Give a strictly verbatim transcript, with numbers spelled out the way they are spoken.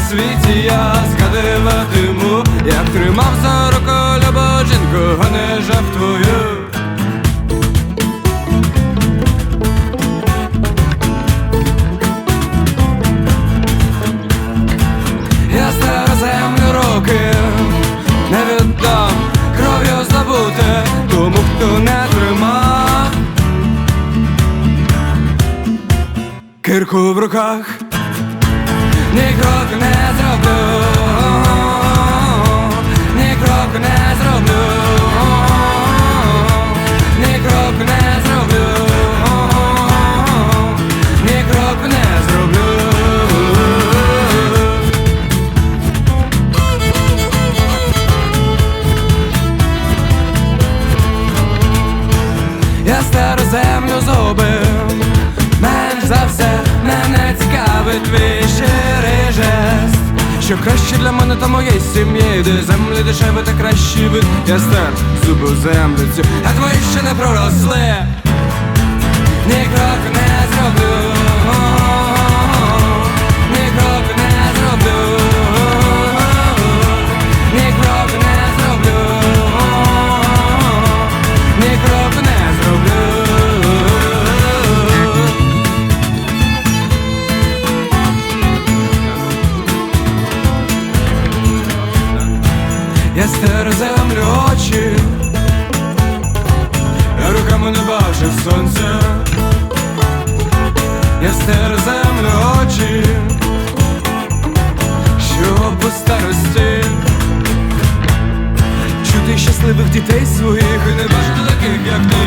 світі я згадуватиму, як тримав за руку любу жінку, а не жартую. Я стару землю руки не віддам, кров'ю здобути тому, хто не тримав кирку в руках. Ні кроку не зроблю, ні кроку не зроблю, ні кроку не зроблю, ні кроку не зроблю. Я стару землю зубив, менш за все мене цікавить твій щирий жест. Що краще для мене та моєї сім'ї, де землі дешеві та кращий вид. Я стар зубив землю цю, а твої ще не проросли. Ні кроку не зроблю, ні кроку не зроблю, ні кроку не зроблю, ні кроку не зроблю. Я стер землю очі, я руками не бачив сонця. Я стер землю очі, щоб у старості чути щасливих дітей своїх і не бачити таких, як ти.